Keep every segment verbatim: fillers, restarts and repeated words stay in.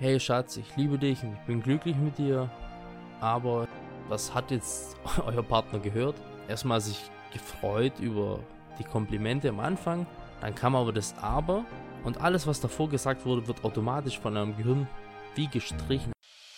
Hey Schatz, ich liebe dich und ich bin glücklich mit dir, aber was hat jetzt euer Partner gehört? Erstmal sich gefreut über die Komplimente am Anfang, dann kam aber das Aber und alles, was davor gesagt wurde, wird automatisch von eurem Gehirn wie gestrichen.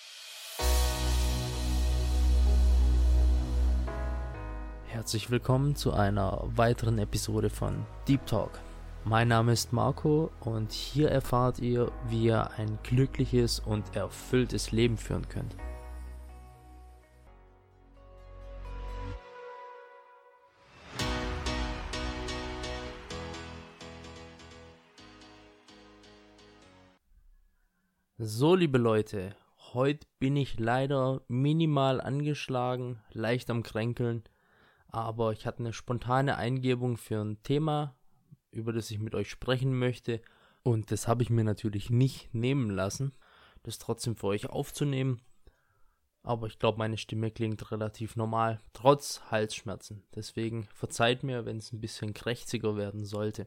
Herzlich willkommen zu einer weiteren Episode von Deep Talk. Mein Name ist Marco und hier erfahrt ihr, wie ihr ein glückliches und erfülltes Leben führen könnt. So, liebe Leute, heute bin ich leider minimal angeschlagen, leicht am Kränkeln, aber ich hatte eine spontane Eingebung für ein Thema, über das ich mit euch sprechen möchte, und das habe ich mir natürlich nicht nehmen lassen, das trotzdem für euch aufzunehmen, aber ich glaube, meine Stimme klingt relativ normal, trotz Halsschmerzen, deswegen verzeiht mir, wenn es ein bisschen krächziger werden sollte.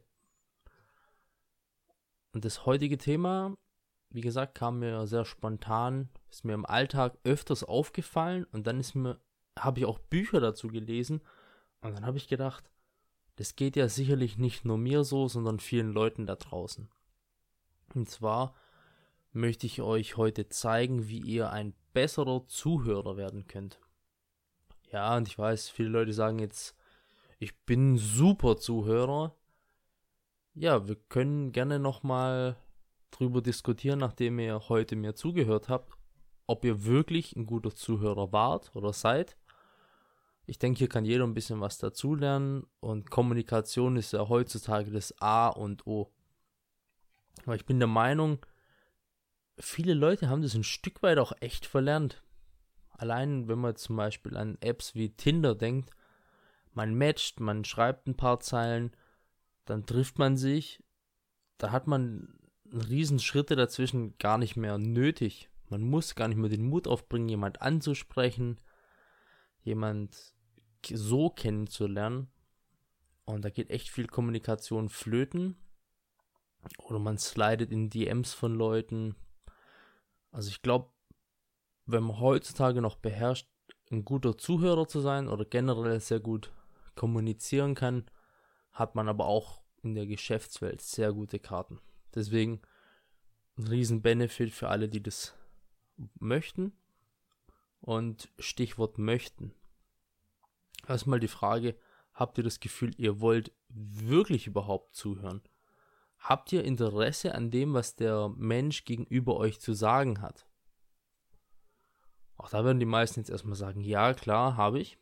Und das heutige Thema, wie gesagt, kam mir sehr spontan, ist mir im Alltag öfters aufgefallen und dann ist mir, habe ich auch Bücher dazu gelesen und dann habe ich gedacht, das geht ja sicherlich nicht nur mir so, sondern vielen Leuten da draußen. Und zwar möchte ich euch heute zeigen, wie ihr ein besserer Zuhörer werden könnt. Ja, und ich weiß, viele Leute sagen jetzt, ich bin ein super Zuhörer. Ja, wir können gerne nochmal drüber diskutieren, nachdem ihr heute mir zugehört habt, ob ihr wirklich ein guter Zuhörer wart oder seid. Ich denke, hier kann jeder ein bisschen was dazulernen und Kommunikation ist ja heutzutage das A und O. Aber ich bin der Meinung, viele Leute haben das ein Stück weit auch echt verlernt. Allein, wenn man zum Beispiel an Apps wie Tinder denkt, man matcht, man schreibt ein paar Zeilen, dann trifft man sich, da hat man riesen Schritte dazwischen gar nicht mehr nötig. Man muss gar nicht mehr den Mut aufbringen, jemand anzusprechen, jemand so kennenzulernen, und da geht echt viel Kommunikation flöten oder man slidet in D Ms von Leuten. Also ich glaube, wenn man heutzutage noch beherrscht, ein guter Zuhörer zu sein oder generell sehr gut kommunizieren kann, hat man aber auch in der Geschäftswelt sehr gute Karten. Deswegen ein riesen Benefit für alle, die das möchten. Und Stichwort möchten. Erstmal die Frage, habt ihr das Gefühl, ihr wollt wirklich überhaupt zuhören? Habt ihr Interesse an dem, was der Mensch gegenüber euch zu sagen hat? Auch da werden die meisten jetzt erstmal sagen, ja klar, habe ich.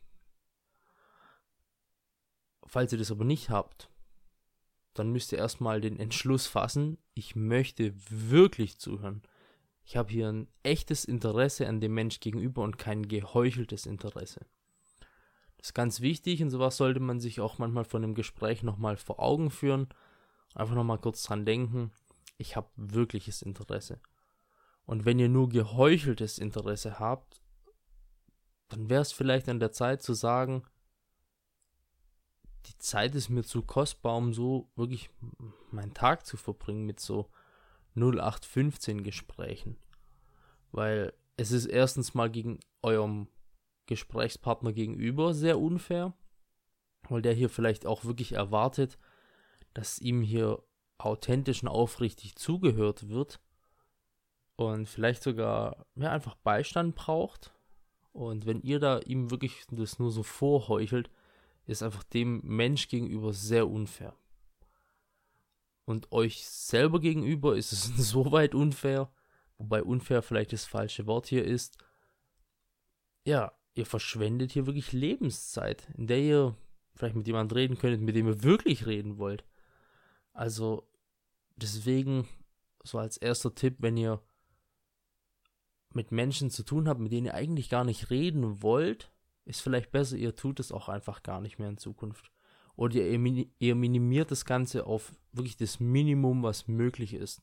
Falls ihr das aber nicht habt, dann müsst ihr erstmal den Entschluss fassen, ich möchte wirklich zuhören. Ich habe hier ein echtes Interesse an dem Mensch gegenüber und kein geheucheltes Interesse. Das ist ganz wichtig und sowas sollte man sich auch manchmal von dem Gespräch nochmal vor Augen führen. Einfach nochmal kurz dran denken, ich habe wirkliches Interesse. Und wenn ihr nur geheucheltes Interesse habt, dann wäre es vielleicht an der Zeit zu sagen, die Zeit ist mir zu kostbar, um so wirklich meinen Tag zu verbringen mit so null acht fünfzehn Gesprächen. Weil es ist erstens mal gegen eurem Gesprächspartner gegenüber sehr unfair, weil der hier vielleicht auch wirklich erwartet, dass ihm hier authentisch und aufrichtig zugehört wird und vielleicht sogar ja, einfach Beistand braucht. Und wenn ihr da ihm wirklich das nur so vorheuchelt, ist einfach dem Mensch gegenüber sehr unfair. Und euch selber gegenüber ist es insoweit unfair, wobei unfair vielleicht das falsche Wort hier ist. Ja, ihr verschwendet hier wirklich Lebenszeit, in der ihr vielleicht mit jemandem reden könntet, mit dem ihr wirklich reden wollt. Also deswegen so als erster Tipp, wenn ihr mit Menschen zu tun habt, mit denen ihr eigentlich gar nicht reden wollt, ist vielleicht besser, ihr tut es auch einfach gar nicht mehr in Zukunft. Oder ihr, ihr minimiert das Ganze auf wirklich das Minimum, was möglich ist.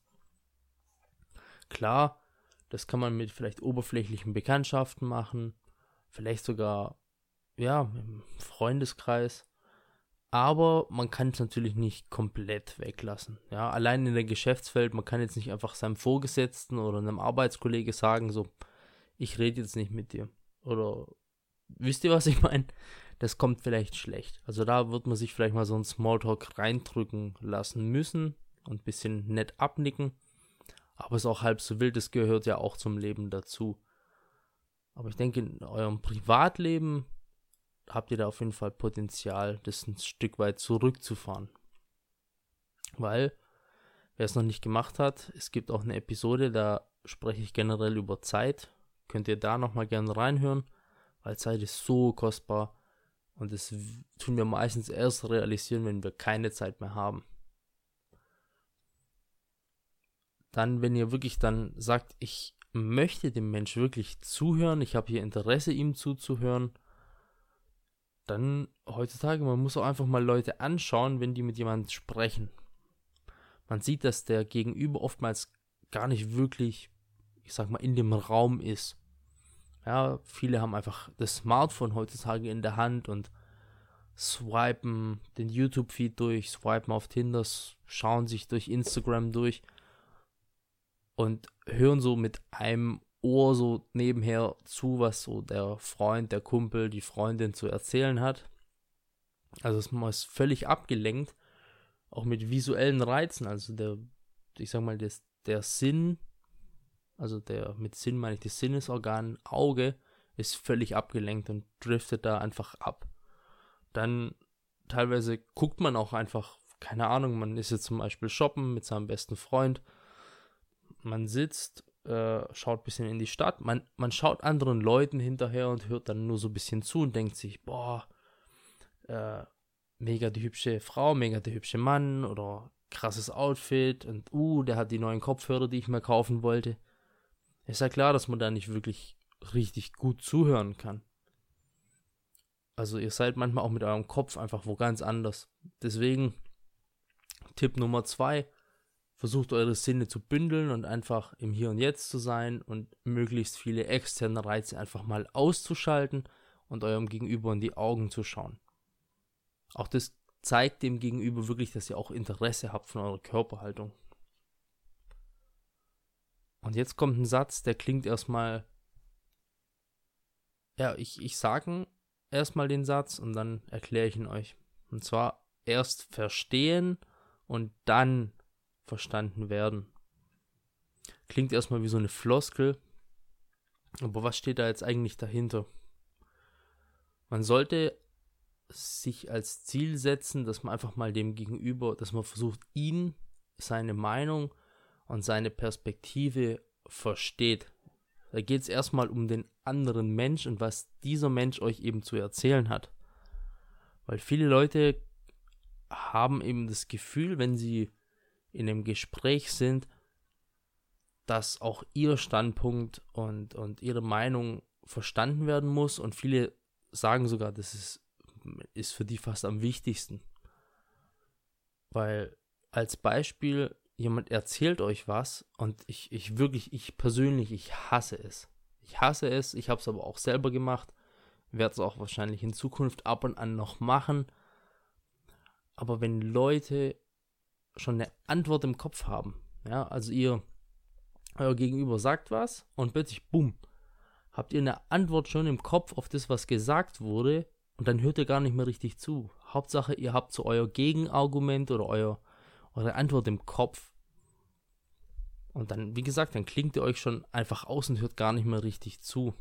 Klar, das kann man mit vielleicht oberflächlichen Bekanntschaften machen, vielleicht sogar, ja, im Freundeskreis. Aber man kann es natürlich nicht komplett weglassen. Ja, allein in der Geschäftswelt, man kann jetzt nicht einfach seinem Vorgesetzten oder einem Arbeitskollege sagen, so, ich rede jetzt nicht mit dir. Oder, wisst ihr, was ich meine? Das kommt vielleicht schlecht. Also da wird man sich vielleicht mal so einen Smalltalk reindrücken lassen müssen und ein bisschen nett abnicken. Aber es ist auch halb so wild, das gehört ja auch zum Leben dazu. Aber ich denke, in eurem Privatleben habt ihr da auf jeden Fall Potenzial, das ein Stück weit zurückzufahren. Weil, wer es noch nicht gemacht hat, es gibt auch eine Episode, da spreche ich generell über Zeit. Könnt ihr da nochmal gerne reinhören, weil Zeit ist so kostbar und das tun wir meistens erst realisieren, wenn wir keine Zeit mehr haben. Dann, wenn ihr wirklich dann sagt, ich möchte dem Mensch wirklich zuhören, ich habe hier Interesse, ihm zuzuhören, dann heutzutage, man muss auch einfach mal Leute anschauen, wenn die mit jemandem sprechen. Man sieht, dass der Gegenüber oftmals gar nicht wirklich, ich sag mal, in dem Raum ist. Ja, viele haben einfach das Smartphone heutzutage in der Hand und swipen den YouTube-Feed durch, swipen auf Tinder, schauen sich durch Instagram durch und hören so mit einem Ohr so nebenher zu, was so der Freund, der Kumpel, die Freundin zu erzählen hat. Also man ist völlig abgelenkt, auch mit visuellen Reizen. Also der, ich sag mal, das, der Sinn, also der, mit Sinn meine ich das Sinnesorgan Auge, ist völlig abgelenkt und driftet da einfach ab. Dann teilweise guckt man auch einfach, keine Ahnung, man ist jetzt zum Beispiel shoppen mit seinem besten Freund, man sitzt, äh, schaut ein bisschen in die Stadt, man, man schaut anderen Leuten hinterher und hört dann nur so ein bisschen zu und denkt sich, boah, äh, mega die hübsche Frau, mega der hübsche Mann oder krasses Outfit und uh, der hat die neuen Kopfhörer, die ich mir kaufen wollte. Ist ja klar, dass man da nicht wirklich richtig gut zuhören kann. Also ihr seid manchmal auch mit eurem Kopf einfach wo ganz anders. Deswegen Tipp Nummer zwei, versucht eure Sinne zu bündeln und einfach im Hier und Jetzt zu sein und möglichst viele externe Reize einfach mal auszuschalten und eurem Gegenüber in die Augen zu schauen. Auch das zeigt dem Gegenüber wirklich, dass ihr auch Interesse habt von eurer Körperhaltung. Und jetzt kommt ein Satz, der klingt erstmal, ja, ich, ich sage erstmal den Satz und dann erkläre ich ihn euch. Und zwar erst verstehen und dann verstanden werden. Klingt erstmal wie so eine Floskel, aber was steht da jetzt eigentlich dahinter? Man sollte sich als Ziel setzen, dass man einfach mal dem Gegenüber, dass man versucht, ihn, seine Meinung und seine Perspektive versteht. Da geht es erstmal um den anderen Mensch und was dieser Mensch euch eben zu erzählen hat. Weil viele Leute haben eben das Gefühl, wenn sie in einem Gespräch sind, dass auch ihr Standpunkt und, und ihre Meinung verstanden werden muss und viele sagen sogar, das ist, ist für die fast am wichtigsten. Weil als Beispiel, jemand erzählt euch was und ich, ich wirklich, ich persönlich, ich hasse es. Ich hasse es, ich habe es aber auch selber gemacht, werde es auch wahrscheinlich in Zukunft ab und an noch machen. Aber wenn Leute schon eine Antwort im Kopf haben, ja, also ihr, euer Gegenüber sagt was und plötzlich, bumm, habt ihr eine Antwort schon im Kopf auf das, was gesagt wurde und dann hört ihr gar nicht mehr richtig zu. Hauptsache, ihr habt so euer Gegenargument oder euer, eure Antwort im Kopf. Und dann, wie gesagt, dann klingt ihr euch schon einfach aus und hört gar nicht mehr richtig zu.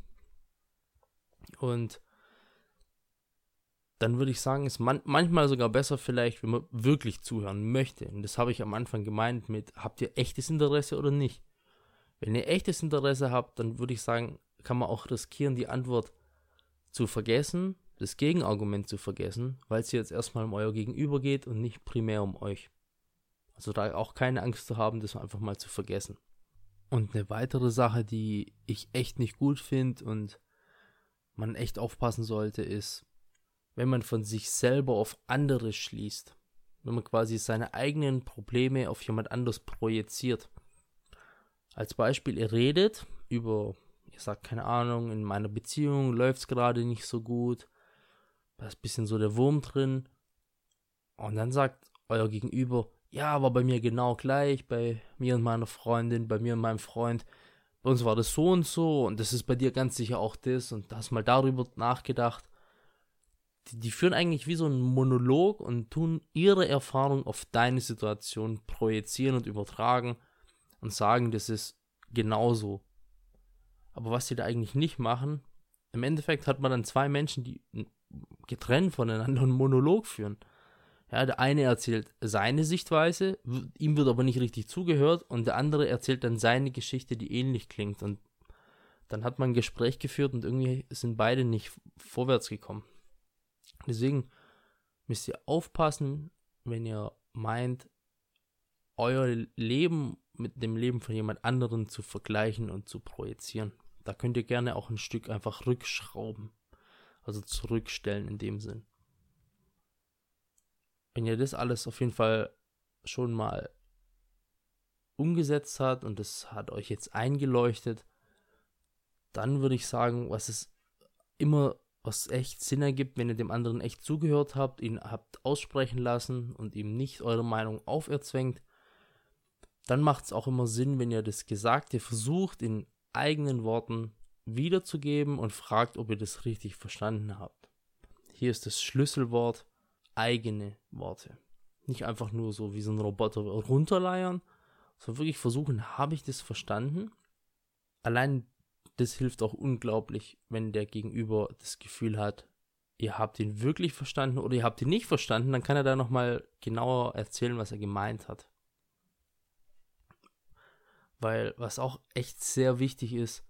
Und dann würde ich sagen, ist man, manchmal sogar besser vielleicht, wenn man wirklich zuhören möchte. Und das habe ich am Anfang gemeint mit, habt ihr echtes Interesse oder nicht? Wenn ihr echtes Interesse habt, dann würde ich sagen, kann man auch riskieren, die Antwort zu vergessen, das Gegenargument zu vergessen, weil es jetzt erstmal um euer Gegenüber geht und nicht primär um euch. Also da auch keine Angst zu haben, das einfach mal zu vergessen. Und eine weitere Sache, die ich echt nicht gut finde und man echt aufpassen sollte, ist, wenn man von sich selber auf andere schließt. Wenn man quasi seine eigenen Probleme auf jemand anderes projiziert. Als Beispiel, ihr redet über, ihr sagt, keine Ahnung, in meiner Beziehung läuft es gerade nicht so gut, da ist ein bisschen so der Wurm drin Und dann sagt euer Gegenüber, ja, war bei mir genau gleich, bei mir und meiner Freundin, bei mir und meinem Freund. Bei uns war das so und so und das ist bei dir ganz sicher auch das und da hast mal darüber nachgedacht. Die, die führen eigentlich wie so einen Monolog und tun ihre Erfahrung auf deine Situation projizieren und übertragen und sagen, das ist genauso. Aber was sie da eigentlich nicht machen, im Endeffekt hat man dann zwei Menschen, die getrennt voneinander einen Monolog führen. Ja, der eine erzählt seine Sichtweise, ihm wird aber nicht richtig zugehört und der andere erzählt dann seine Geschichte, die ähnlich klingt. Und dann hat man ein Gespräch geführt und irgendwie sind beide nicht vorwärts gekommen. Deswegen müsst ihr aufpassen, wenn ihr meint, euer Leben mit dem Leben von jemand anderem zu vergleichen und zu projizieren. Da könnt ihr gerne auch ein Stück einfach rückschrauben, also zurückstellen in dem Sinn. Wenn ihr das alles auf jeden Fall schon mal umgesetzt habt und das hat euch jetzt eingeleuchtet, dann würde ich sagen, was es immer, was echt Sinn ergibt, wenn ihr dem anderen echt zugehört habt, ihn habt aussprechen lassen und ihm nicht eure Meinung auferzwängt, dann macht es auch immer Sinn, wenn ihr das Gesagte versucht, in eigenen Worten wiederzugeben und fragt, ob ihr das richtig verstanden habt. Hier ist das Schlüsselwort: eigene Worte. Nicht einfach nur so wie so ein Roboter runterleiern, sondern wirklich versuchen, habe ich das verstanden? Allein das hilft auch unglaublich, wenn der Gegenüber das Gefühl hat, ihr habt ihn wirklich verstanden oder ihr habt ihn nicht verstanden, dann kann er da nochmal genauer erzählen, was er gemeint hat. Weil was auch echt sehr wichtig ist,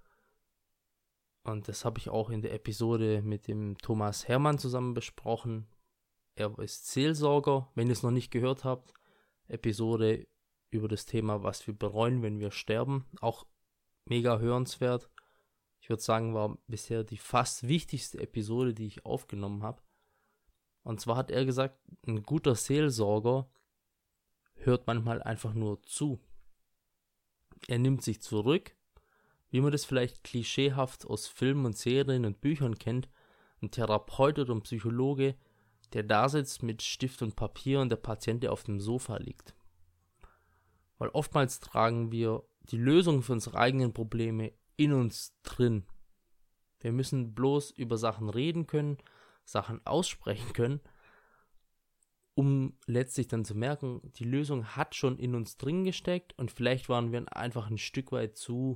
und das habe ich auch in der Episode mit dem Thomas Hermann zusammen besprochen, er ist Seelsorger, wenn ihr es noch nicht gehört habt, Episode über das Thema, was wir bereuen, wenn wir sterben, auch mega hörenswert. Ich würde sagen, war bisher die fast wichtigste Episode, die ich aufgenommen habe. Und zwar hat er gesagt, ein guter Seelsorger hört manchmal einfach nur zu. Er nimmt sich zurück, wie man das vielleicht klischeehaft aus Filmen und Serien und Büchern kennt, ein Therapeut oder ein Psychologe, der da sitzt mit Stift und Papier und der Patient, der auf dem Sofa liegt. Weil oftmals tragen wir die Lösung für unsere eigenen Probleme in uns drin. Wir müssen bloß über Sachen reden können, Sachen aussprechen können, um letztlich dann zu merken, die Lösung hat schon in uns drin gesteckt und vielleicht waren wir einfach ein Stück weit zu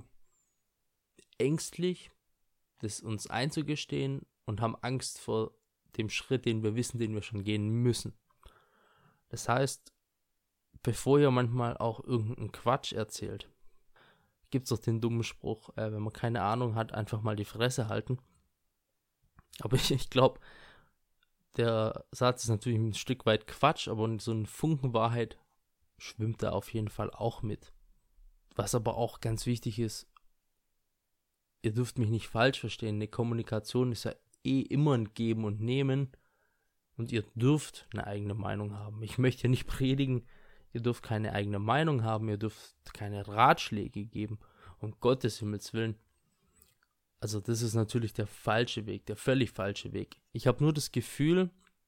ängstlich, das uns einzugestehen und haben Angst vor dem Schritt, den wir wissen, den wir schon gehen müssen. Das heißt, bevor ihr manchmal auch irgendeinen Quatsch erzählt, gibt es doch den dummen Spruch, äh, wenn man keine Ahnung hat, einfach mal die Fresse halten. Aber ich, ich glaube, der Satz ist natürlich ein Stück weit Quatsch, aber so ein Funken Wahrheit schwimmt da auf jeden Fall auch mit. Was aber auch ganz wichtig ist, ihr dürft mich nicht falsch verstehen, eine Kommunikation ist ja eh immer ein Geben und Nehmen und ihr dürft eine eigene Meinung haben. Ich möchte ja nicht predigen, ihr dürft keine eigene Meinung haben, ihr dürft keine Ratschläge geben, um Gottes Himmels Willen. Also das ist natürlich der falsche Weg, der völlig falsche Weg. Ich habe nur das Gefühl,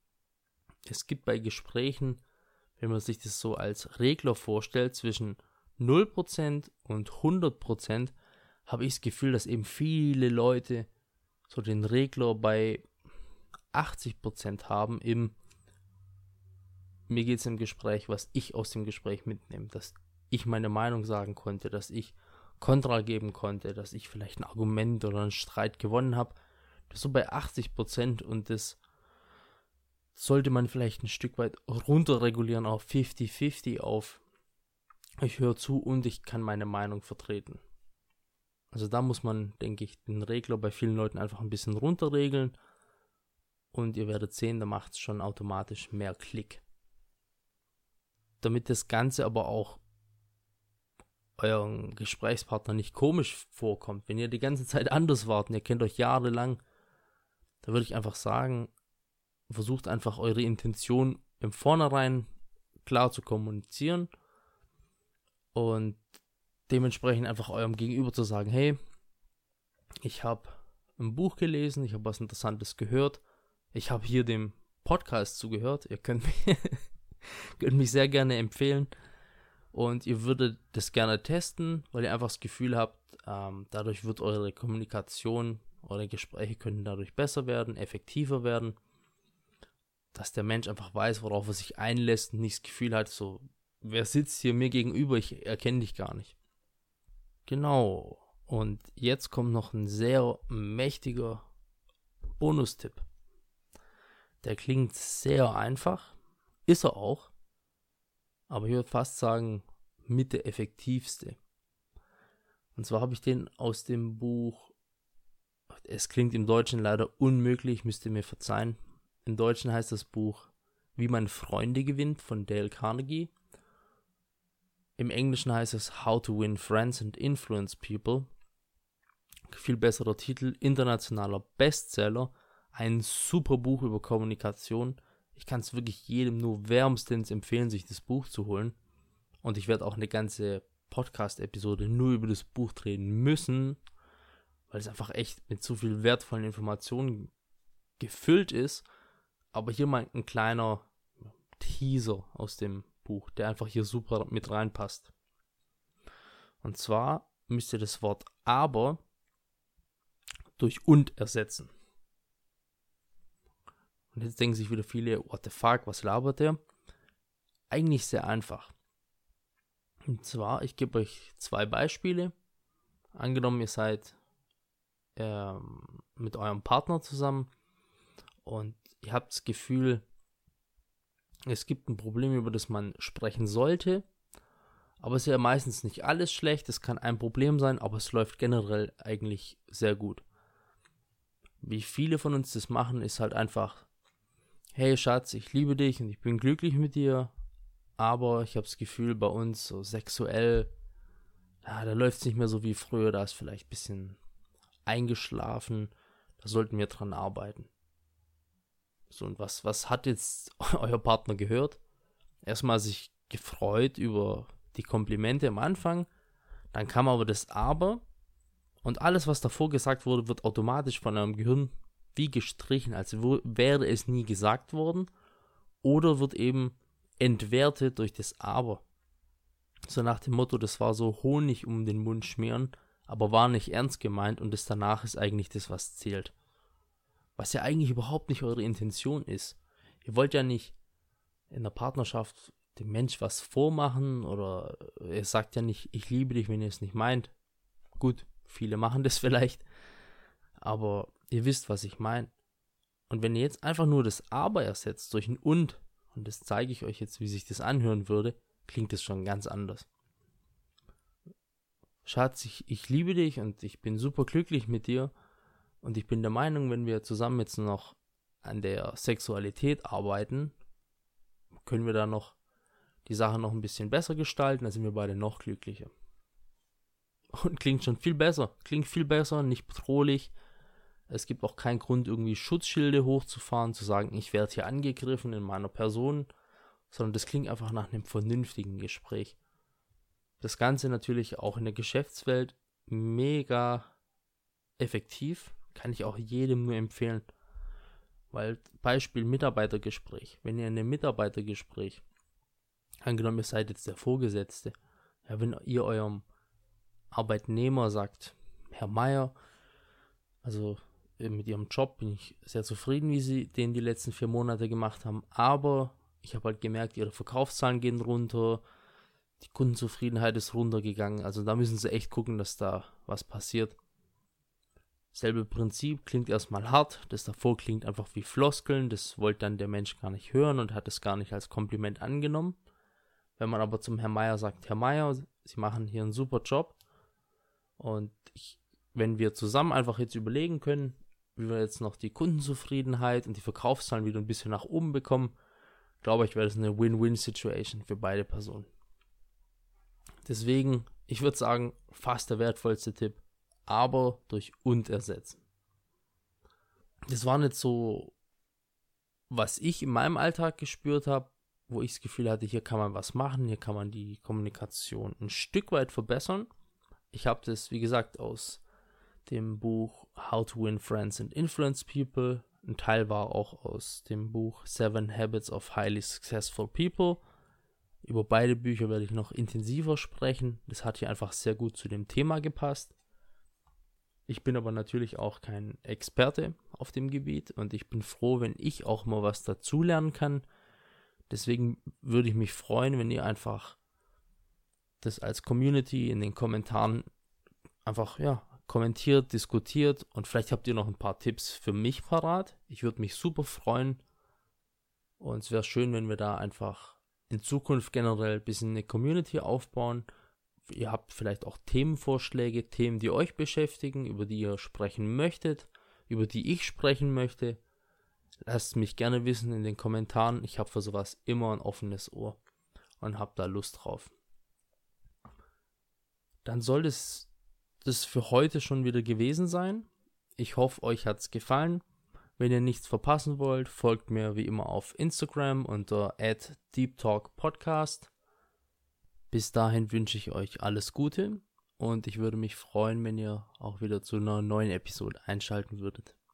es gibt bei Gesprächen, wenn man sich das so als Regler vorstellt, zwischen null Prozent und hundert Prozent, habe ich das Gefühl, dass eben viele Leute so den Regler bei achtzig Prozent haben, im mir geht es im Gespräch, was ich aus dem Gespräch mitnehme, dass ich meine Meinung sagen konnte, dass ich Kontra geben konnte, dass ich vielleicht ein Argument oder einen Streit gewonnen habe. Das ist so bei achtzig Prozent und das sollte man vielleicht ein Stück weit runterregulieren auf fünfzig fünfzig, auf ich höre zu und ich kann meine Meinung vertreten. Also da muss man, denke ich, den Regler bei vielen Leuten einfach ein bisschen runterregeln und ihr werdet sehen, da macht es schon automatisch mehr Klick. Damit das Ganze aber auch eurem Gesprächspartner nicht komisch vorkommt, wenn ihr die ganze Zeit anders wart und ihr kennt euch jahrelang, da würde ich einfach sagen, versucht einfach eure Intention im Vornherein klar zu kommunizieren und dementsprechend einfach eurem Gegenüber zu sagen, hey, ich habe ein Buch gelesen, ich habe was Interessantes gehört, ich habe hier dem Podcast zugehört, ihr könnt mich, könnt mich sehr gerne empfehlen. Und ihr würdet das gerne testen, weil ihr einfach das Gefühl habt, ähm, dadurch wird eure Kommunikation, eure Gespräche können dadurch besser werden, effektiver werden. Dass der Mensch einfach weiß, worauf er sich einlässt und nicht das Gefühl hat, so, wer sitzt hier mir gegenüber, ich erkenne dich gar nicht. Genau. Und jetzt kommt noch ein sehr mächtiger Bonustipp. Der klingt sehr einfach, ist er auch, aber ich würde fast sagen, mit der effektivste. Und zwar habe ich den aus dem Buch, es klingt im Deutschen leider unmöglich, müsst ihr mir verzeihen. Im Deutschen heißt das Buch Wie man Freunde gewinnt von Dale Carnegie. Im Englischen heißt es How to Win Friends and Influence People. Viel besserer Titel, internationaler Bestseller, ein super Buch über Kommunikation. Ich kann es wirklich jedem nur wärmstens empfehlen, sich das Buch zu holen. Und ich werde auch eine ganze Podcast-Episode nur über das Buch drehen müssen, weil es einfach echt mit so viel wertvollen Informationen gefüllt ist. Aber hier mal ein kleiner Teaser aus dem Buch, der einfach hier super mit reinpasst. Und zwar müsst ihr das Wort aber durch und ersetzen. Und jetzt denken sich wieder viele, what the fuck, was labert der? Eigentlich sehr einfach. Und zwar, ich gebe euch zwei Beispiele. Angenommen, ihr seid ähm, mit eurem Partner zusammen und ihr habt das Gefühl, es gibt ein Problem, über das man sprechen sollte, aber es ist ja meistens nicht alles schlecht, es kann ein Problem sein, aber es läuft generell eigentlich sehr gut. Wie viele von uns das machen, ist halt einfach, hey Schatz, ich liebe dich und ich bin glücklich mit dir, aber ich habe das Gefühl, bei uns so sexuell, ja, da läuft es nicht mehr so wie früher, da ist vielleicht ein bisschen eingeschlafen, da sollten wir dran arbeiten. So, und was, was hat jetzt euer Partner gehört? Erstmal sich gefreut über die Komplimente am Anfang, dann kam aber das Aber und alles, was davor gesagt wurde, wird automatisch von eurem Gehirn wie gestrichen, als wäre es nie gesagt worden oder wird eben entwertet durch das Aber. So nach dem Motto, das war so Honig um den Mund schmieren, aber war nicht ernst gemeint und das danach ist eigentlich das, was zählt. Was ja eigentlich überhaupt nicht eure Intention ist. Ihr wollt ja nicht in der Partnerschaft dem Mensch was vormachen oder ihr sagt ja nicht, ich liebe dich, wenn ihr es nicht meint. Gut, viele machen das vielleicht, aber ihr wisst, was ich meine. Und wenn ihr jetzt einfach nur das Aber ersetzt durch ein Und, und das zeige ich euch jetzt, wie sich das anhören würde, klingt es schon ganz anders. Schatz, ich, ich liebe dich und ich bin super glücklich mit dir. Und ich bin der Meinung, wenn wir zusammen jetzt noch an der Sexualität arbeiten, können wir da noch die Sache noch ein bisschen besser gestalten, dann sind wir beide noch glücklicher. Und klingt schon viel besser, klingt viel besser, nicht bedrohlich. Es gibt auch keinen Grund, irgendwie Schutzschilde hochzufahren, zu sagen, ich werde hier angegriffen in meiner Person, sondern das klingt einfach nach einem vernünftigen Gespräch. Das Ganze natürlich auch in der Geschäftswelt mega effektiv. Kann ich auch jedem nur empfehlen. Weil, Beispiel Mitarbeitergespräch. Wenn ihr in einem Mitarbeitergespräch, angenommen ihr seid jetzt der Vorgesetzte, ja, wenn ihr eurem Arbeitnehmer sagt, Herr Meier, also mit ihrem Job bin ich sehr zufrieden, wie sie den die letzten vier Monate gemacht haben, aber ich habe halt gemerkt, ihre Verkaufszahlen gehen runter, die Kundenzufriedenheit ist runtergegangen, also da müssen sie echt gucken, dass da was passiert. Selbe Prinzip, klingt erstmal hart, das davor klingt einfach wie Floskeln, das wollte dann der Mensch gar nicht hören und hat es gar nicht als Kompliment angenommen. Wenn man aber zum Herrn Meier sagt, Herr Meier, Sie machen hier einen super Job und ich, wenn wir zusammen einfach jetzt überlegen können, wie wir jetzt noch die Kundenzufriedenheit und die Verkaufszahlen wieder ein bisschen nach oben bekommen, glaube ich, wäre das eine Win-Win-Situation für beide Personen. Deswegen, ich würde sagen, fast der wertvollste Tipp, aber durch und ersetzen. Das war nicht so, was ich in meinem Alltag gespürt habe, wo ich das Gefühl hatte, hier kann man was machen, hier kann man die Kommunikation ein Stück weit verbessern. Ich habe das, wie gesagt, aus dem Buch How to Win Friends and Influence People. Ein Teil war auch aus dem Buch Seven Habits of Highly Successful People. Über beide Bücher werde ich noch intensiver sprechen. Das hat hier einfach sehr gut zu dem Thema gepasst. Ich bin aber natürlich auch kein Experte auf dem Gebiet und ich bin froh, wenn ich auch mal was dazulernen kann. Deswegen würde ich mich freuen, wenn ihr einfach das als Community in den Kommentaren einfach, ja, kommentiert, diskutiert und vielleicht habt ihr noch ein paar Tipps für mich parat. Ich würde mich super freuen und es wäre schön, wenn wir da einfach in Zukunft generell ein bisschen eine Community aufbauen. Ihr habt vielleicht auch Themenvorschläge, Themen, die euch beschäftigen, über die ihr sprechen möchtet, über die ich sprechen möchte. Lasst mich gerne wissen in den Kommentaren. Ich habe für sowas immer ein offenes Ohr und habe da Lust drauf. Dann soll es das für heute schon wieder gewesen sein. Ich hoffe, euch hat es gefallen. Wenn ihr nichts verpassen wollt, folgt mir wie immer auf Instagram unter at deeptalkpodcast. Bis dahin wünsche ich euch alles Gute und ich würde mich freuen, wenn ihr auch wieder zu einer neuen Episode einschalten würdet.